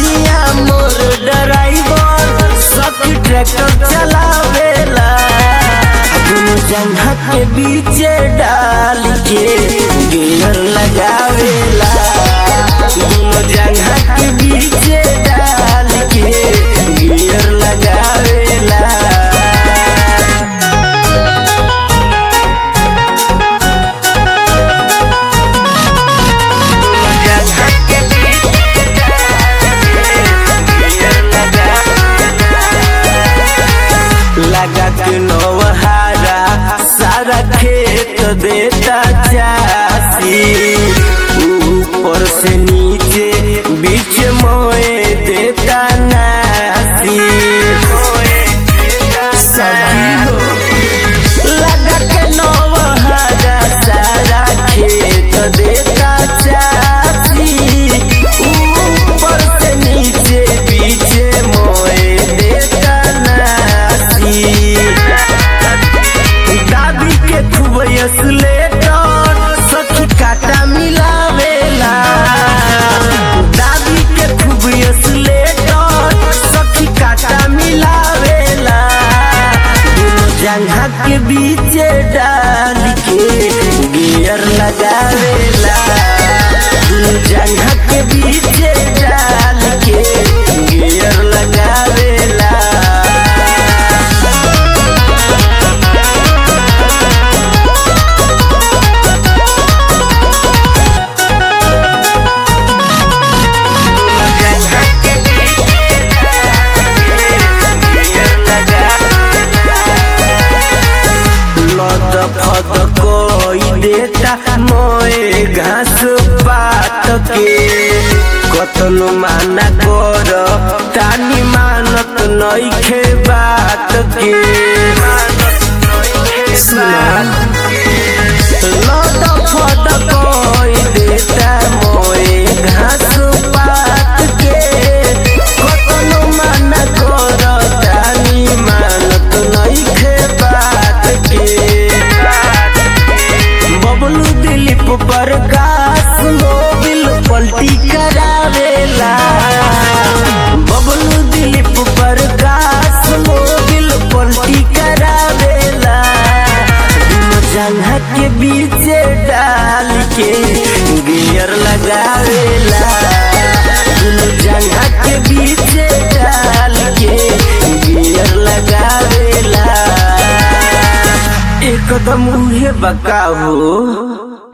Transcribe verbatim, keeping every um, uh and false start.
सैया मोर ड्राइवर सखी ट्रैक्टर चलावेला दोनों जंघा के बीच डाल के गियर लगावेला दोनों जंघा के बीच डाल के गियर लगावेला लगा के नौहारा सारा खेत देता चासी ऊपर से नीचे बीच मोए देता नासी लगा के नौहारा सारा खेत देता चासी ऊपर से नीचे बीच मोए देता दादी के खूब असलेटर सखी काटा मिलावेला दादी के खूब असलेटर सखी काटा मिलावेला दोनों जंघा के बीच डाल के गियर लगावेला दोनों जंघा के बीच डाल के गियर लगावेला फद कोई देता मोए घास पात के कतन माना कर तानी मानत नइखे बात के लद फद कोई देता मोए घास पात के कतन माना कर तानी मानत नइखे बात के बबलू दिलीप प्रकाश मोबिल पलटी करावेला बबलू दिलीप प्रकाश मोबिल पलटी करावेला दोनों जंघा के बीच डाल के गियर लगावेला दोनों जंघा के बीच डाल के गियर लगावेला एकदम उहे बकाहो।